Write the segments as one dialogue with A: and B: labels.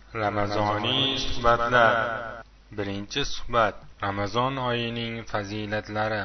A: Ramazoniy suhbatlar. Birinchi suhbat: Ramazon oyining fazilatlari.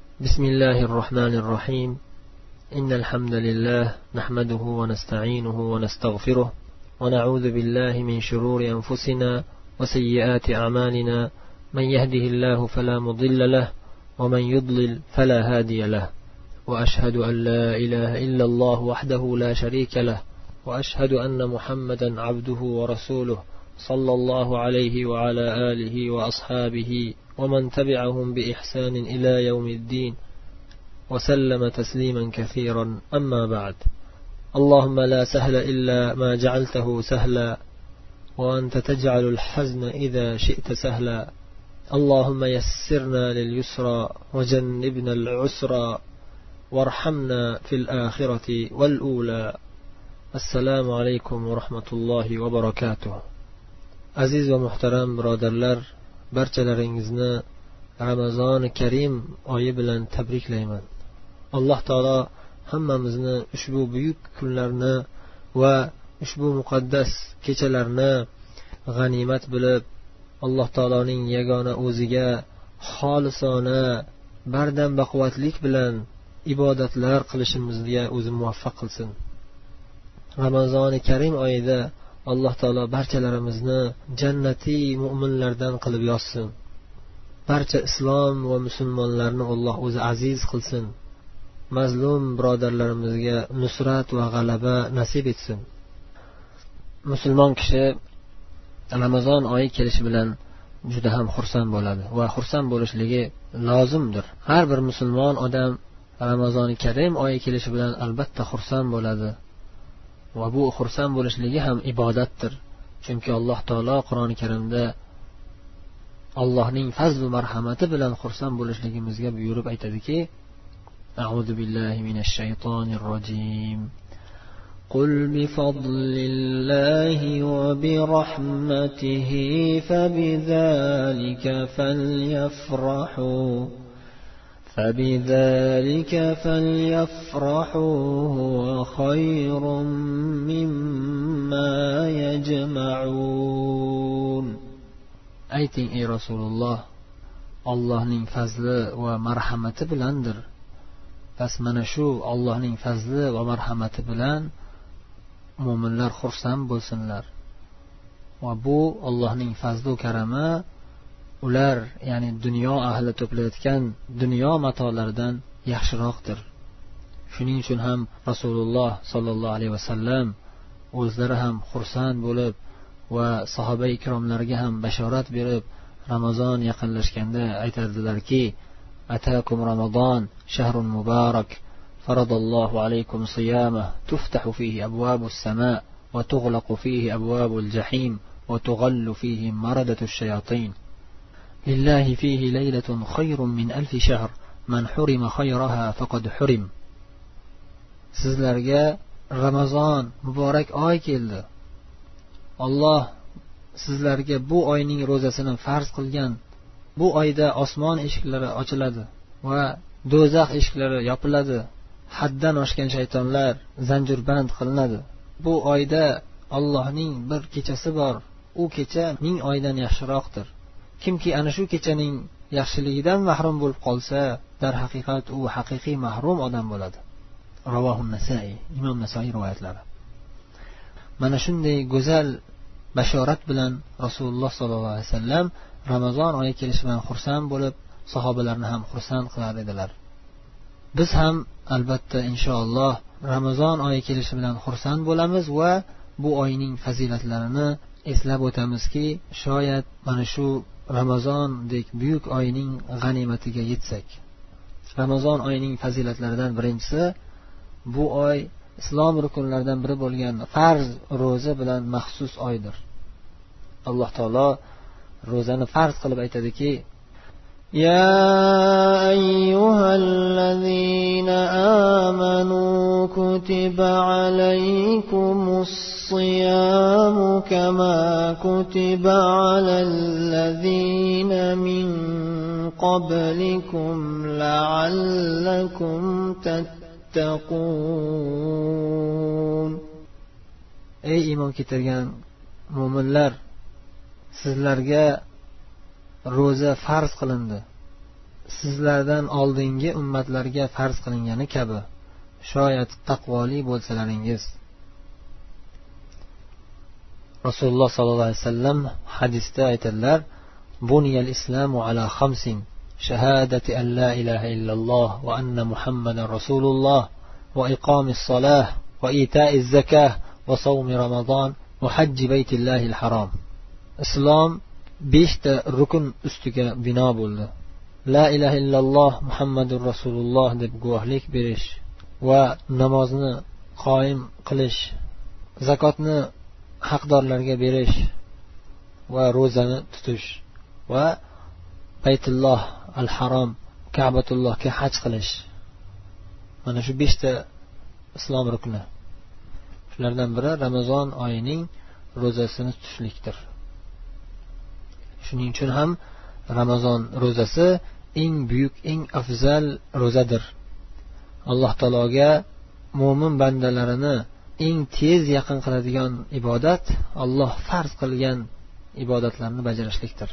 B: Bismillahirrohmanirrohim. Innal hamdalillah nahmaduhu va nasta'inuhu va nastaghfiruh va na'udzu billahi min shururi anfusina va sayyiati a'malina. Man yahdihillahu fala mudilla lahu wa man yudlil fala hadiya lahu. Wa ashhadu an la ilaha illa Allah wahdahu la sharika lahu. وأشهد أن محمدا عبده ورسوله صلى الله عليه وعلى آله وأصحابه ومن تبعهم بإحسان إلى يوم الدين وسلم تسليما كثيرا. أما بعد، اللهم لا سهل إلا ما جعلته سهلا وأنت تجعل الحزن إذا شئت سهلا. اللهم يسرنا لليسرى وجنبنا العسرى وارحمنا في الآخرة والأولى. Assalomu alaykum va rahmatullohi va barakatuh. Aziz va muhtaram birodarlar, barchalaringizni Ramazoni Karim oyi bilan tabriklayman. Alloh taolo hammamizni ushbu buyuk kunlarni va ushbu muqaddas kechalarni g'animat bilib, Alloh taoloning yagona o'ziga xolisona bardam baquvvatlik bilan ibodatlar qilishimizga o'zi muvaffaq qilsin. Ramazoni Karim oyida Alloh taolo barchalarimizni jannatiy mu'minlardan qilib yozsin. Barcha islom va musulmonlarni Alloh o'zi aziz qilsin. Mazlum birodarlarimizga nusrat va g'alaba nasib etsin. Musulmon kishi Ramazon oyi kelishi bilan juda ham xursand bo'ladi va xursand bo'lishligi lozimdir. Har bir musulmon odam Ramazoni Karim oyi kelishi bilan albatta xursand bo'ladi. Va bu xursand bo'lishligi ham ibodatdir. Chunki Alloh taolo Qur'oni Karimda Allohning fazl va marhamati bilan xursand bo'lishligimizga buyurib aytadiki: A'udhu billahi minash shaytonir rojim. Qul bi fadlillahi va bi rahmatihi fabidhalika falyafrahu. فبذلك فليفرحوا هو خير مما يجمعون. Ayting ey Rasululloh, Allohning fazli va marhamati bilandir. Bas mana shu Allohning fazli va marhamati bilan mu'minlar xursand bo'lsinlar. Va bu Allohning fazli va karami ular, ya'ni dunyo ahli to'playotgan dunyo matolaridan yaxshiroqdir. Shuning uchun ham Rasululloh sollallohu alayhi vasallam o'zlari ham xursand bo'lib va sahoba ikromlarga ham bashorat berib, Ramazon yaqinlashganda aytadilarki: Atakum Ramazon shahrun mubarak faradallohu alaykum siyamah tuftahu fihi abwabus samaa wa tughlaqu fihi abwabul jahim wa tughallu fihi maradatush shayatin. لله فيه ليلة خير من 1000 شهر من حرم خيرها فقد حرم. Sizlarga Ramazon muborak oy keldi. Alloh sizlarga bu oyning ro'zasini farz qilgan. Bu oyda osmon eshiklari ochiladi va do'zax eshiklari yopiladi. Haddan oshgan shaytonlar zanjirband qilinadi. Bu oyda Allohning bir kechasi bor. U kecha ming oydan yaxshiroqdir. Kimki ana shu kechaning yaxshiligidan mahrum bo'lib qolsa, dar haqiqat u haqiqiy mahrum odam bo'ladi. Ravohun Nasai, Imom Nasai rivoyatlari. Mana shunday go'zal bashorat bilan Rasululloh sollallohu alayhi vasallam Ramazon oyi kelishi bilan xursand bo'lib, sahobalarni ham xursand qilar edilar. Biz ham albatta inshaalloh Ramazon oyi kelishi bilan xursand bo'lamiz va bu oyning fazilatlarini eslab o'tamizki, shoyat mana shu Ramazondek buyuk oyning g'animatiga yetsak. Ramazon oyining fazilatlaridan birinchisi, bu oy islom rukunlaridan biri bo'lgan farz ro'za bilan maxsus oydir. Alloh taolo ro'zani farz qilib aytadiki: Ya ayyuhallazina amanu kutiba alaykumus siyamu kama kutiba alal ladzina min qablikum la'allakum tattaqun. Ey iymon keltirgan mo'minlar, sizlarga ro'za farz qilindi, sizlardan oldingi ummatlarga farz qilingani kabi, shoyat taqvoli bo'lsalaringiz. Rasululloh sollallohu alayhi vasallam hadisda aytadilar: buniyal islamu ala khamsin shahadati an la ilaha illalloh va anna muhammadan rasululloh va iqomis solah va ita'iz zakah va savmi ramazon va hajji baytillahil harom. Islom 5 ta rukun ustiga bino bo'ldi. La ilaha illalloh muhammadur rasululloh deb guvohlik berish va namozni qoyim qilish, zakotni haqdorlarga berish va ro'zani tutish va Baytulloh al-Harom, Ka'batullohga haj qilish. Mana shu 5 ta islom rukni. Shulardan biri Ramazon oyining ro'zasini tutishlikdir. Shuning uchun ham Ramazon ro'zasi eng buyuk, eng afzal ro'zadir. Alloh taologa mo'min bandalarini eng tez yaqin qiladigan ibodat Alloh farz qilgan ibodatlarni bajarishlikdir.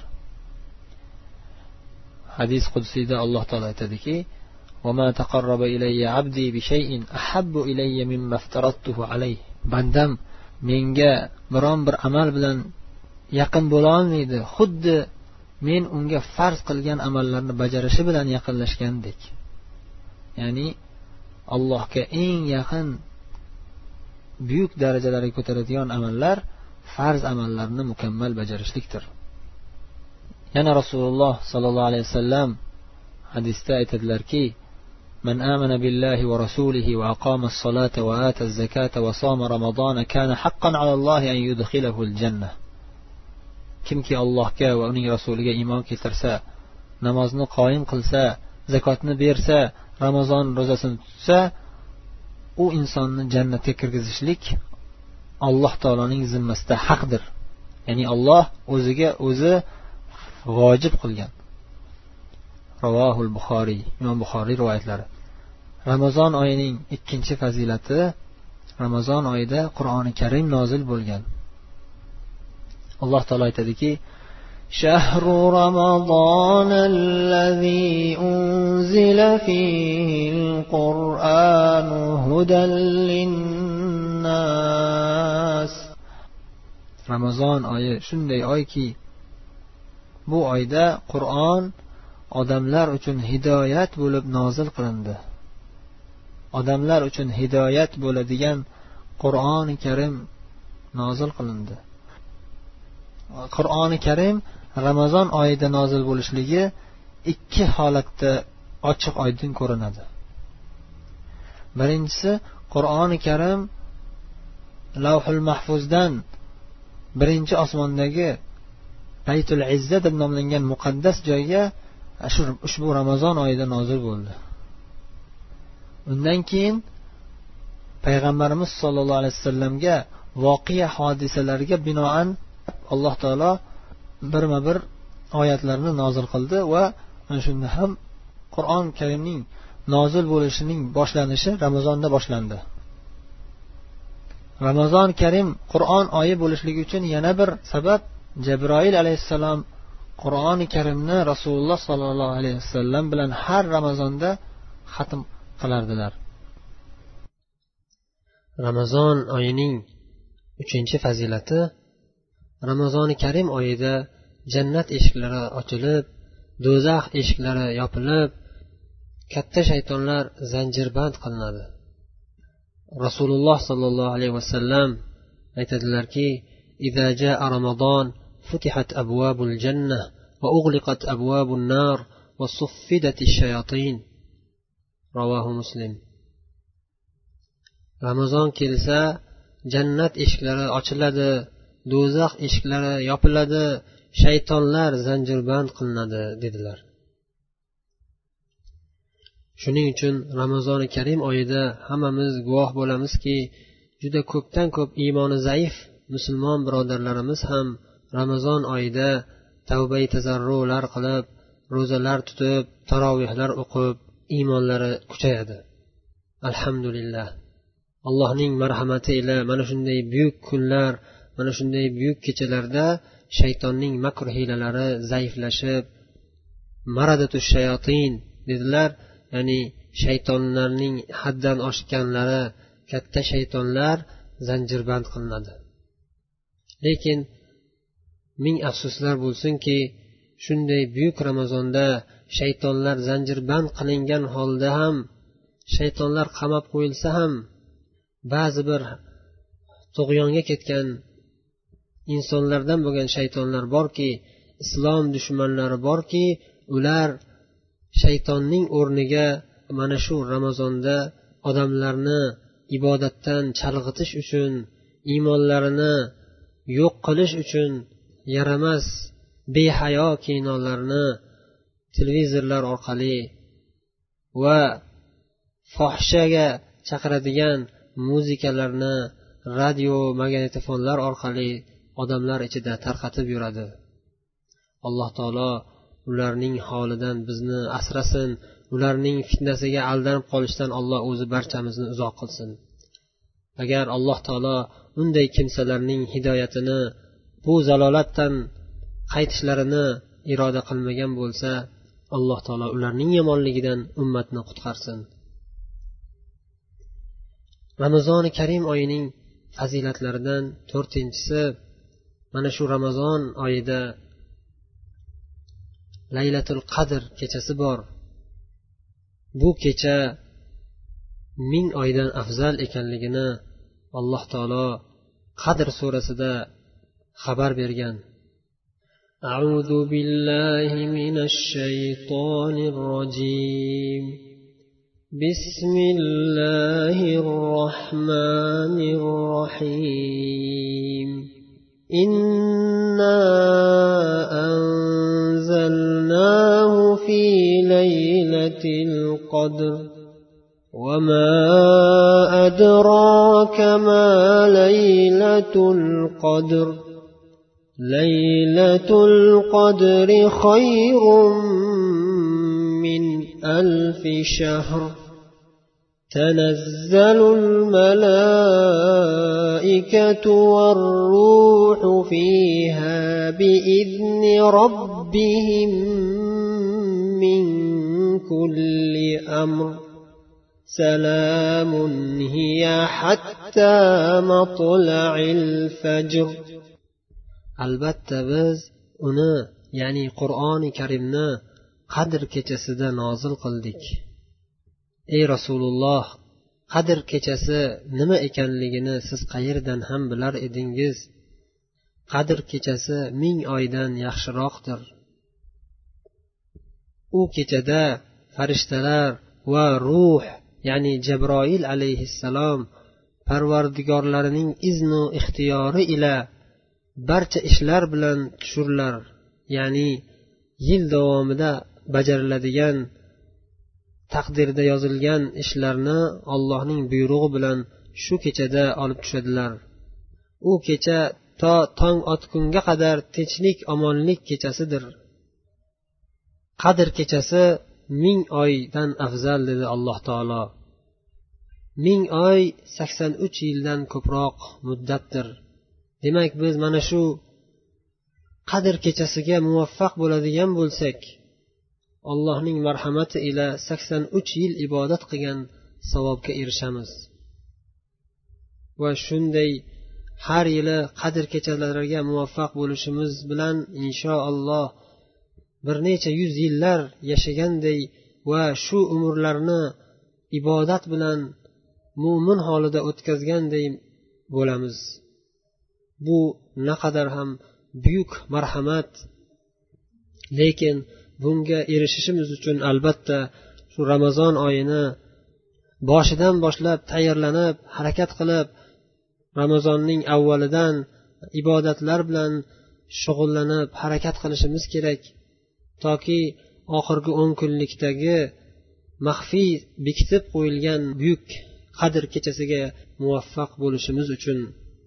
B: Hadis qudsiyda Alloh taolo aytadiki: "Va ma taqarraba ilayya 'abdi bi shay'in ahabbu ilayya mimma aftaradtuhu alayhi." Bandam menga biron bir amal bilan yaqin bo'la olmaydi, xuddi men unga farz qilgan amallarni bajarishi bilan yaqinlashgandek. Ya'ni Allohga eng yaqin buyuk darajalarga ko'taradigan amallar farz amallarni mukammal bajarishlikdir. Yana Rasululloh sallallohu alayhi vasallam hadisda aytadilarki: "Man amana billahi va rasulihi va aqama as-salata va ata az-zakata va sama ramazona kana haqqan 'ala Allohi an yudkhilahu al-jannah." Kimki Allohga va uning rasuliga iymon keltirsa, namozni qoyim qilsa, zakotni bersa, Ramazon ro'zasini tutsa, u insonni jannatga kirgizishlik Alloh taoloning zimmasida haqdir. Ya'ni Alloh o'ziga o'zi vojib qilgan. Ravohul Buxoriy, Imom Buxoriy rivoyatlari. Ramazon oyining 2-chi fazilati, Ramazon oyida Qur'oni Karim nozil bo'lgan. Alloh taolo aytadiki: "Shahru Ramazonal-lazi unzila fihil Qur'anu hudan lin-nas." Ramazon oyi shunday oyki, bu oyda Qur'on odamlar uchun hidoyat bo'lib nozil qilindi. Odamlar uchun hidoyat bo'ladigan Qur'oni Karim nozil qilindi. Qur'oni Karim Ramazon oyida nozil bo'lishligi 2 holatda ochiq oydin ko'rinadi. Birinchisi, Qur'oni Karim Lavhul Mahfuzdan 1-osmondagi Baytul Izza deb nomlangan muqaddas joyga ushbu Ramazon oyida nozil bo'ldi. Undan keyin payg'ambarimiz sollallohu alayhi vasallamga voqea hodisalarga binoan Alloh taolo birma-bir oyatlarni nozil qildi va mana shunda ham Qur'on Karimning nozil bo'lishining boshlanishi Ramazonda boshlandi. Ramazon Karim Qur'on oyi bo'lishligi uchun yana bir sabab, Jabroil alayhissalom Qur'oni Karimni Rasululloh sollallohu alayhi vasallam bilan har Ramazonda xatm qilardilar. Ramazon oyining 3-chi fazilati, Ramazoni Karim oyida jannat eshiklari ochilib, do'zax eshiklari yopilib, katta shaytonlar zanjirband qilinadi. Rasululloh sollallohu alayhi vasallam aytadilarki: "Idza jaa Ramazon futihat abwabul jannah va ughliqat abwabun nar va suffidatish shayatin." Ravohu Muslim. Ramazon kelsa, jannat eshiklari ochiladi, do'zax eshiklari yopiladi, shaytonlar zanjirband qilinadi dedilar. Shuning uchun Ramazoni Karim oyida hammamiz guvoh bo'lamizki, juda ko'pdan ko'p iymoni zaif musulmon birodarlarimiz ham Ramazon oyida tavba-i tazarrular qilib, ro'zalar tutib, tarovihlar o'qib, iymonlari kuchayadi. Alhamdulillah. Allohning marhamati ila mana shunday buyuk kunlar mana shunday buyuk kechalarda shaytonning makr hiylalari zaiflashib, maradatu shayotin dedilar, ya'ni shaytonlarning haddan oshganlari, katta shaytonlar zanjirband qilinadi. Lekin ming afsuslar bo'lsinki, shunday buyuk Ramazonda shaytonlar zanjirband qilingan holda ham, shaytonlar qamab qo'yilsa ham, ba'zi bir tug'yonga ketgan insonlardan bo'lgan shaytonlar borki, islom dushmanlari borki, ular shaytonning o'rniga mana shu Ramazonda odamlarni ibodatdan chalg'itish uchun, iymonlarini yo'q qilish uchun yaramas behayo kinolarni televizorlar orqali va fohishaga chaqiradigan muzikalarni radio magnitofonlar orqali odamlar ichida tarqatib yuradi. Alloh taolo ularning holidan bizni asrasin, ularning fitnasiga aldanib qolishdan Alloh o'zi barchamizni uzoq qilsin. Agar Alloh taolo unday kimsalarning hidoyatini, bu zalolatdan qaytishlarini iroda qilmagan bo'lsa, Alloh taolo ularning yomonligidan ummatni qutqarsin. Ramazoni Karim oyining fazilatlaridan 4-inchisi, mana shu Ramazon oyida Laylatul Qadr kechasi bor. Bu kecha 1000 oydan afzal ekanligini Alloh taolo Qadr surasida xabar bergan. A'udhu billahi minash shaytonir rojim. Bismillahir rohmanir rohim. Inna anzalnahu fi laylatil qadr. وما أدراك ما ليلة القدر ليلة القدر خير من 1000 شهر تنزل الملائكة والروح فيها بإذن ربهم من كل أمر سلام هي حتى مطلع الفجر. Albatta biz uni, ya'ni Qur'oni Karimni Qadr kechasida nozil qildik. Ey Rasululloh, Qadr kechasi nima ekanligini siz qayerdan ham bilar edingiz? Qadr kechasi 1000 oydan yaxshiroqdir. U kechada farishtalar va ruh, ya'ni Jabroil alayhissalom Parvardigorlarining iznu ixtiyori ila barcha ishlar bilan tushurlar, ya'ni yil davomida bajariladigan taqdirda yozilgan ishlarni Allohning buyrug'i bilan shu kechada olib tushadilar. U kecha to tong otgunga qadar tinchlik, omonlik kechasidir. Qadr kechasi 1000 oydan afzal dedi Alloh taolo. 1000 oy 83 yildan ko'proq muddatdir. Demak, biz mana shu Qadr kechasiga muvaffaq bo'ladigan bo'lsak, Allohning marhamati ila 83 yil ibodat qilgan savobga erishamiz. Va shunday har yili Qadr kechalariga muvaffaq bo'lishimiz bilan inshaalloh bir necha 100 yillar yashaganday va shu umrlarni ibodat bilan mu'min holida o'tkazganday bo'lamiz. Bu naqadar ham buyuk marhamat. Lekin bunga erishishimiz uchun albatta shu Ramazon oyini boshidan boshlab tayyorlanib, harakat qilib, Ramazonning avvalidan ibodatlar bilan shug'ullanib harakat qilishimiz kerak, toki oxirgi 10 kunlikdagi maxfiy bekitib qo'yilgan buyuk Qadr kechasiga muvaffaq bo'lishimiz uchun.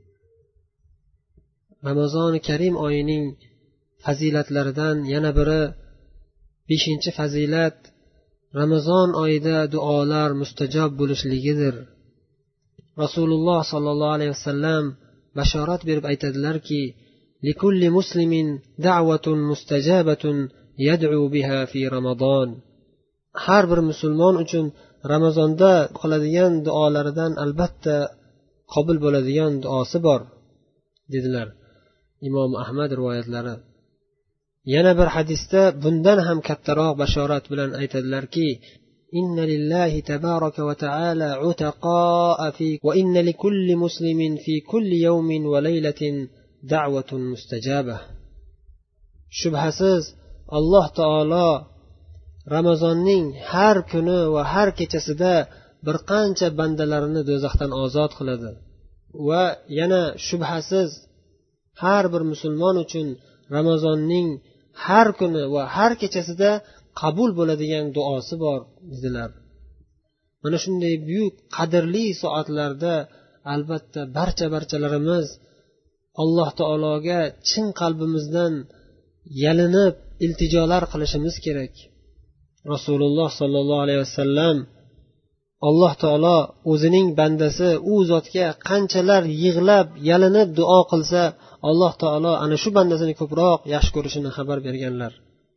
B: Ramazoni Karim oyining fazilatlaridan yana biri 5-fazilat Ramazon oyida duolar mustajob bo'lishligidir. Rasululloh sollallohu alayhi vasallam bashorat berib aytadilarki likulli muslimin da'vatun mustajabatun yad'u biha fi ramazon. Har bir musulmon uchun ramazonda qiladigan duolaridan albatta qabul bo'ladigan duosi bor dedilar imom Ahmad rivoyatlari. Yana bir hadisda bundan ham kattaroq bashorat bilan aytadilarki inna lillahi tabaraka va taala utaqa'a fi va inna likulli muslimin fi kulli yawmin va laylatin da'watun mustajaba. Shubhasiz Alloh taolo Ramazonning har kuni va har kechasida bir qancha bandalarini do'zaxdan ozod qiladi va yana shubhasiz har bir musulmon uchun Ramazonning har kuni va har kechasida qabul bo'ladigan duosi bor dedilar. Mana shunday buyuk qadrli soatlarda albatta barchalarimiz Alloh taologa chin qalbimizdan yalinib iltijolar qilishimiz kerak. Rasululloh sollallohu alayhi vasallam Alloh taolo o'zining bandasi u zotga qanchalar yig'lab yalinib duo qilsa Alloh taolo ana shu bandasini ko'proq yaxshi ko'rishini xabar berganlar.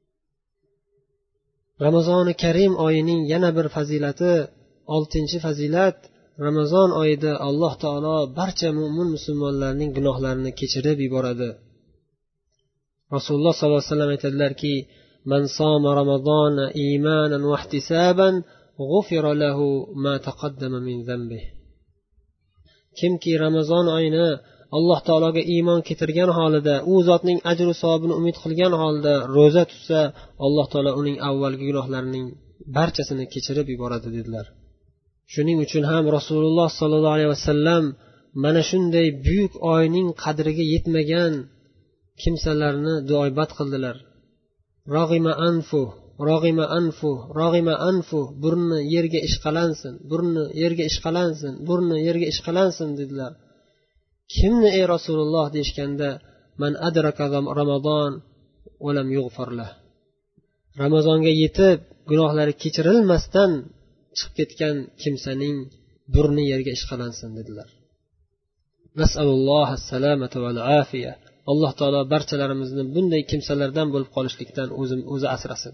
B: Ramazoni Karim oyining yana bir fazilati, 6-fazilat, Ramazon oyida Alloh taolo barcha mu'min musulmonlarning gunohlarini kechirib yuboradi. Rasululloh sollallohu alayhi vasallam aytadilarki man soma ramazona imanan va ihtisaban g'ufira lahu ma taqaddama min zambi. Kimki Ramazon oyini Alloh taologa iymon keltirgan holida, u zotning ajr va savobini umid qilgan holda roza tutsa, Alloh taolo uning avvalgi gunohlarining barchasini kechirib yuboradi dedilar. Shuning uchun ham Rasululloh sollallohu alayhi vasallam mana shunday buyuk oyning qadriga yetmagan kimsalarni duoibat qildilar. Rog'ima anfu, burni yerga ishqalansin, burni yerga ishqalansin dedilar. Kimni ey Rasululloh deyishganda man adraka Ramazon va lam yughfar lah. Ramazonga yetib gunohlari kechirilmasdan chiqib ketgan kimsaning burni yerga ishqalansin dedilar. Nas'alulloh as-salamata val afiya. Alloh taolo barchalarimizni bunday kimsalardan bo'lib qolishlikdan o'zi asrasin.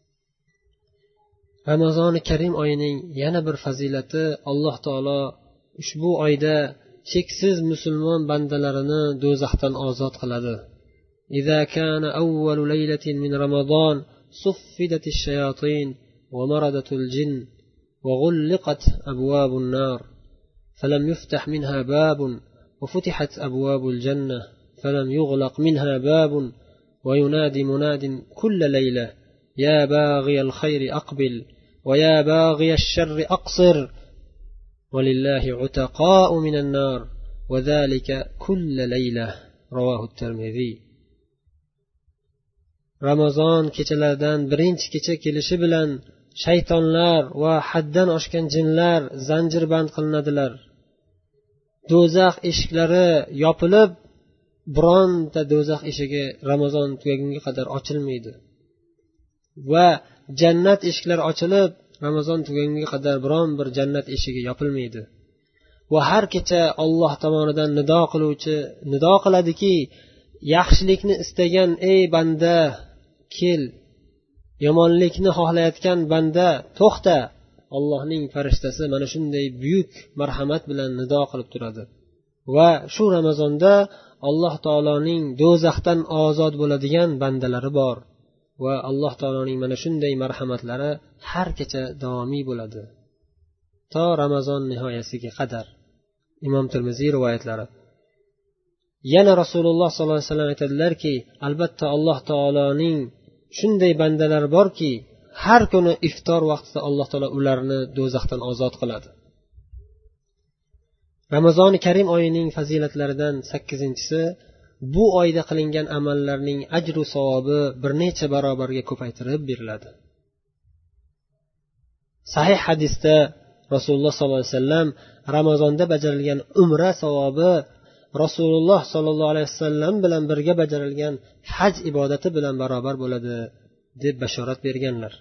B: Ramazoni Karim oyining yana bir fazilati, Alloh taolo ushbu oyda cheksiz musulmon bandalarini do'zaxdan ozod qiladi. Iza kana awwalu laylatin min Ramazon suffidatish shayatin wa maradatul jin wa ghulqat abwabun nar falam yuftah minha babun wa futihat abwabul jannah falam yughlaq minha babun wa yunadi munadin kulla layla ya baghiyal khayri aqbil wa ya baghiyash sharri aqsir ولله عتقاء من النار وذلك كل ليلة رواه الترمذي. Ramazon kechalaridan birinchi kecha kelishi bilan shaytonlar va haddan oshgan jinlar zanjirband qilinadilar. Do'zax eshiklari yopilib, bironta do'zax eshigi Ramazon tugagunga qadar ochilmaydi. Va jannat eshiklari ochilib, Ramazon tugagunga qadar biron bir jannat eshigi yopilmaydi. Va har kecha Alloh tomonidan nido qiladiki, yaxshilikni istagan ey banda kel, yomonlikni xohlayotgan banda to'xta. Allohning farishtasi mana shunday buyuk marhamat bilan nido qilib turadi. Va shu Ramazonda Alloh taoloning do'zaxdan ozod bo'ladigan bandalari bor. Va Alloh taoloning mana shunday marhamatlari har kecha davomiy bo'ladi to Ramazon nihoyasiga qadar. Imom Tirmiziy rivoyatlari. Yana Rasululloh sollallohu alayhi vasallam aytadilarki, albatta Alloh taoloning shunday bandalari borki, har kuni iftor vaqtida Alloh taolo ularni do'zaxdan ozod qiladi. Ramazoni Karim oyining fazilatlaridan 8-si, bu oyda qilingan amallarning ajr va savobi bir necha barobarga ko'paytirib beriladi. Sahih hadisda Rasululloh sollallohu alayhi vasallam Ramazonda bajarilgan umra savobi Rasululloh sollallohu alayhi vasallam bilan birga bajarilgan haj ibodati bilan barobar bo'ladi deb bashorat berganlar.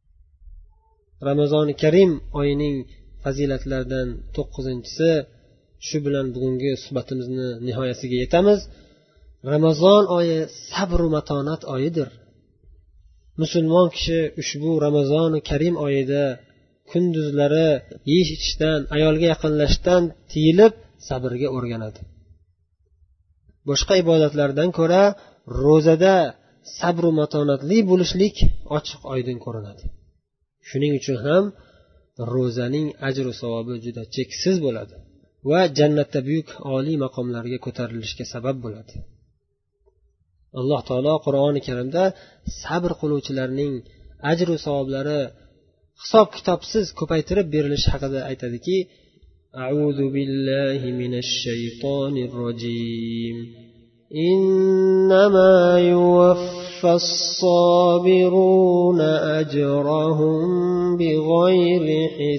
B: Ramazoni Karim oyining fazilatlaridan 9-si, shu bilan bugungi suhbatimizni nihoyasiga yetamiz. Ramazon oyi sabr-u matonat oyidir. Musulmon kishi ushbu Ramazoni Karim oyida kunduzlari yeyish ichishdan, ayolga yaqinlashishdan tiyilib sabrga o'rganadi. Boshqa ibodatlardan ko'ra ro'zada sabr-u matonatli bo'lishlik ochiq oydin ko'rinadi. Shuning uchun ham ro'zaning ajr va savobi juda cheksiz bo'ladi va jannatda buyuk oliy maqomlarga ko'tarilishga sabab bo'ladi. Alloh taolo Qur'oni Karimda sabr qiluvchilarning ajr va savoblari hisob kitobsiz ko'paytirib berilishi haqida aytadiki: A'udhu billahi minash shaytonir rojim. Innama yuwaffas sabiruna ajrahum bighayri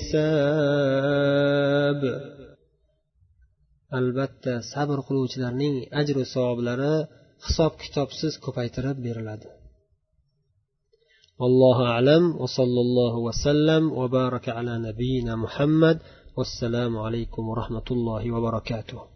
B: hisab. Albatta sabr qiluvchilarning ajr va savoblari hisob kitobsiz ko'paytirib beriladi. Allohu a'lam va sallallohu va sallam va baraka ala nabiyyina Muhammad. Vassalamu alaykum va rahmatullohi va barakatuh.